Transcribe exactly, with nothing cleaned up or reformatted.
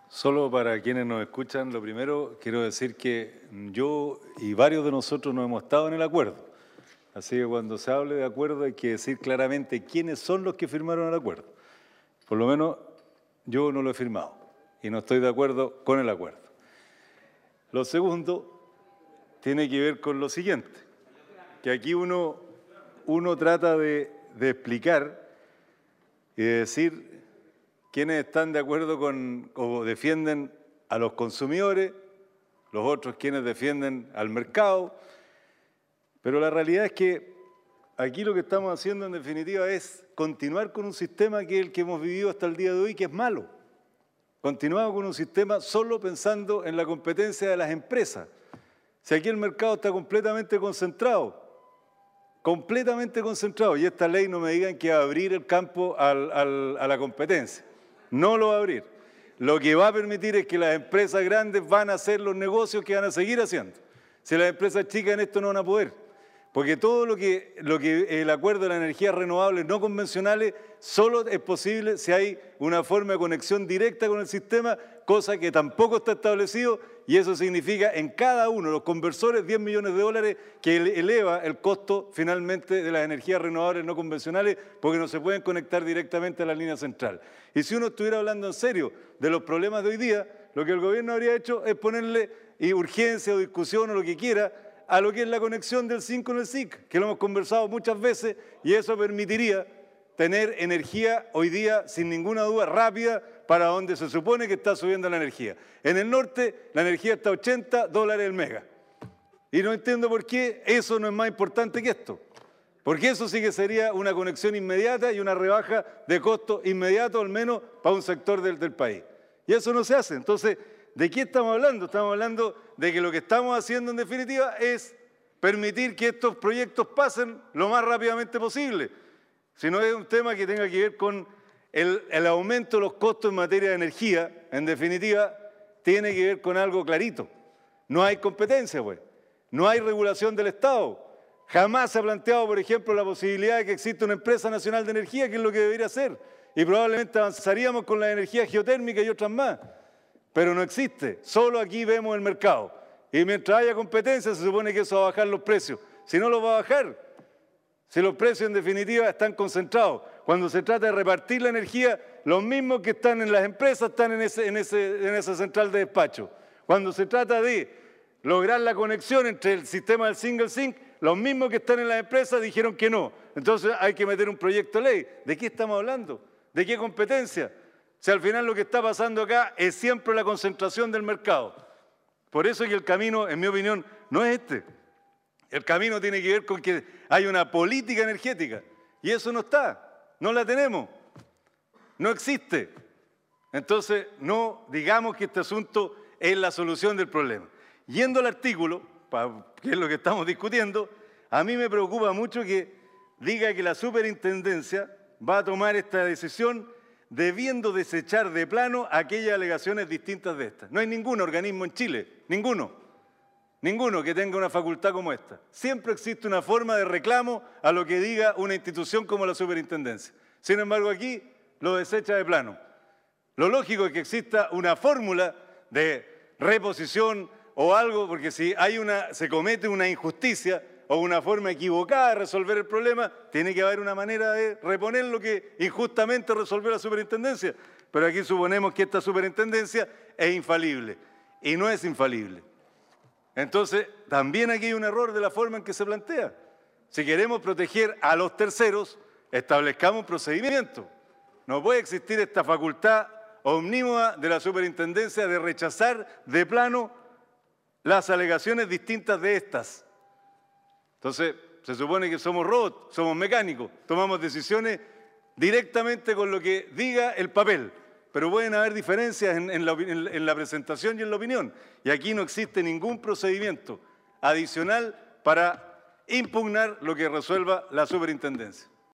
Solo para quienes nos escuchan, lo primero quiero decir que yo y varios de nosotros no hemos estado en el acuerdo. Así que cuando se hable de acuerdo hay que decir claramente quiénes son los que firmaron el acuerdo. Por lo menos yo no lo he firmado y no estoy de acuerdo con el acuerdo. Lo segundo tiene que ver con lo siguiente, que aquí uno, uno trata de, de explicar y de decir quiénes están de acuerdo con o defienden a los consumidores, los otros quienes defienden al mercado, pero la realidad es que aquí lo que estamos haciendo en definitiva es continuar con un sistema que es el que hemos vivido hasta el día de hoy, que es malo. Continuamos con un sistema solo pensando en la competencia de las empresas. Si aquí el mercado está completamente concentrado, completamente concentrado, y esta ley no me digan que va a abrir el campo al, al, a la competencia. No lo va a abrir. Lo que va a permitir es que las empresas grandes van a hacer los negocios que van a seguir haciendo. Si las empresas chicas en esto no van a poder. Porque todo lo que, lo que el acuerdo de las energías renovables no convencionales solo es posible si hay una forma de conexión directa con el sistema, cosa que tampoco está establecido, y eso significa en cada uno de los conversores diez millones de dólares que eleva el costo finalmente de las energías renovables no convencionales porque no se pueden conectar directamente a la línea central. Y si uno estuviera hablando en serio de los problemas de hoy día, lo que el gobierno habría hecho es ponerle y urgencia o discusión o lo que quiera a lo que es la conexión del S I N con el S I C, que lo hemos conversado muchas veces, y eso permitiría tener energía hoy día, sin ninguna duda, rápida, para donde se supone que está subiendo la energía. En el norte, la energía está a ochenta dólares el mega. Y no entiendo por qué eso no es más importante que esto. Porque eso sí que sería una conexión inmediata y una rebaja de costo inmediato, al menos para un sector del, del país. Y eso no se hace. Entonces, ¿de qué estamos hablando? Estamos hablando de que lo que estamos haciendo en definitiva es permitir que estos proyectos pasen lo más rápidamente posible. Si no es un tema que tenga que ver con el, el aumento de los costos en materia de energía, en definitiva, tiene que ver con algo clarito. No hay competencia, pues. No hay regulación del Estado. Jamás se ha planteado, por ejemplo, la posibilidad de que exista una empresa nacional de energía, que es lo que debería hacer. Y probablemente avanzaríamos con la energía geotérmica y otras más. Pero no existe, solo aquí vemos el mercado. Y mientras haya competencia se supone que eso va a bajar los precios. Si no los va a bajar, si los precios en definitiva están concentrados. Cuando se trata de repartir la energía, los mismos que están en las empresas están en, ese, en, ese, en esa central de despacho. Cuando se trata de lograr la conexión entre el sistema del single sync, los mismos que están en las empresas dijeron que no. Entonces hay que meter un proyecto de ley. ¿De qué estamos hablando? ¿De qué competencia? Si al final lo que está pasando acá es siempre la concentración del mercado. Por eso es que el camino, en mi opinión, no es este. El camino tiene que ver con que hay una política energética. Y eso no está, no la tenemos, no existe. Entonces, no digamos que este asunto es la solución del problema. Yendo al artículo, que es lo que estamos discutiendo, a mí me preocupa mucho que diga que la superintendencia va a tomar esta decisión debiendo desechar de plano aquellas alegaciones distintas de estas. No hay ningún organismo en Chile, ninguno, ninguno que tenga una facultad como esta. Siempre existe una forma de reclamo a lo que diga una institución como la superintendencia. Sin embargo, aquí lo desecha de plano. Lo lógico es que exista una fórmula de reposición o algo, porque si hay una, se comete una injusticia o una forma equivocada de resolver el problema, tiene que haber una manera de reponer lo que injustamente resolvió la superintendencia. Pero aquí suponemos que esta superintendencia es infalible, y no es infalible. Entonces, también aquí hay un error de la forma en que se plantea. Si queremos proteger a los terceros, establezcamos un procedimiento. No puede existir esta facultad omnímoda de la superintendencia de rechazar de plano las alegaciones distintas de estas. Entonces, se supone que somos robots, somos mecánicos, tomamos decisiones directamente con lo que diga el papel, pero pueden haber diferencias en, en, la, en, en la presentación y en la opinión. Y aquí no existe ningún procedimiento adicional para impugnar lo que resuelva la superintendencia.